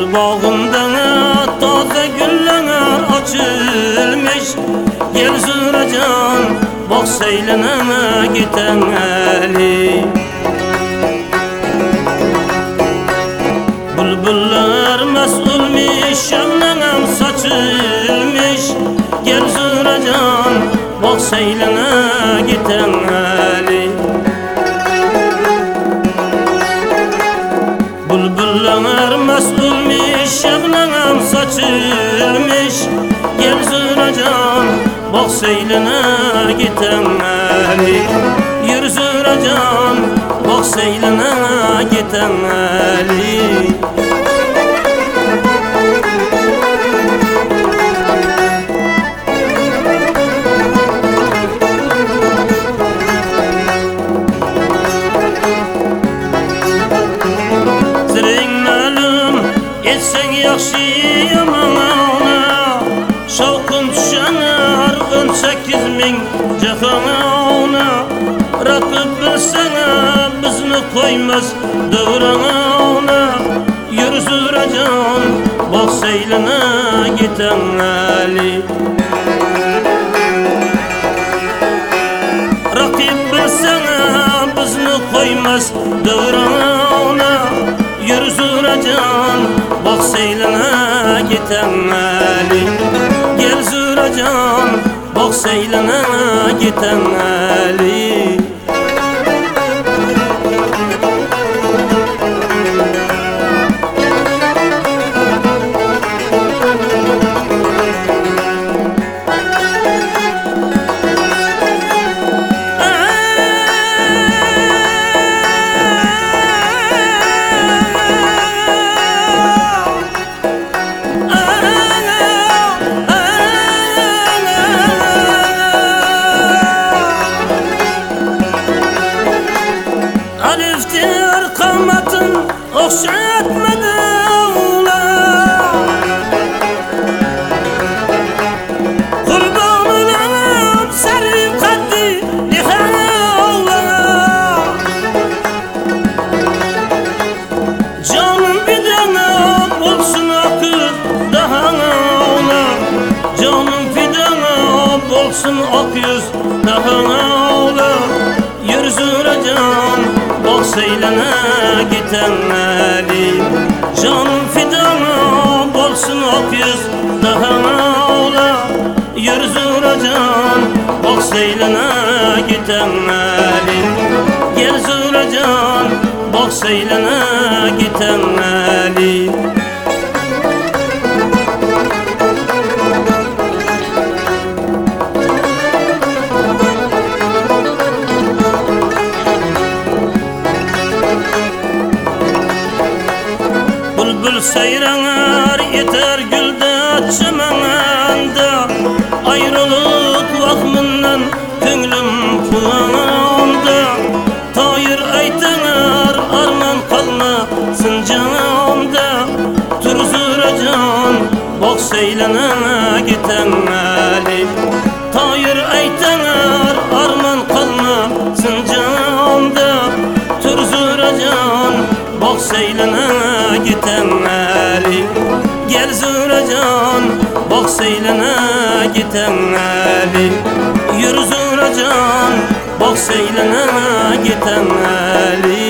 Bağımdan taze güller açılmış. Gel Züracan, bak seylene giden eli. Bülbüller mesulmiş, şemlenem saçılmış. Gel Züracan, bak seylene giden eli. Bülbüller mesulmiş, şemlenem saçılmış. Gel Züracan, bak seylene giden eli. Yürü Züracan, bak seylene giden eli. Etsen yaxşı yamana, şavkın düşenler 18 bin cahana. Rakip bilsene bizni koymaz dövrana. Yürü Züracan, bak seylene giden eli. Rakip bilsene bizni koymaz dövrana. Yürü Züracan, bak seylene giden eli. Gel Züracan, bak seylene giden eli. Aliftir kavmatın okşatmadı ola. Kurban olalım sarı kaddi liha ola. Canım bir dana olsun akıl daha ola. Canım fidana olsun ak yüz daha ola. Yürü Züracan, bak seylene giden eli. Canım fidana olsun ak yüz daha ola. Yürü Züracan, bak seylene giden eli. Gel Züracan, bak seylene giden eli. Bülbül seyrener yeter gülde çemende. Ayrılık vakmından könlüm kulağımda. Tayır aytener arman kalmasın canımda. Dur Züracan, bak seylene giden eli. Tayır aytener arman kalmasın canımda. Dur Züracan, bak seylene giden eli. Gel Züracan, bak seylene giden eli. Yürü Züracan, bak seylene giden eli.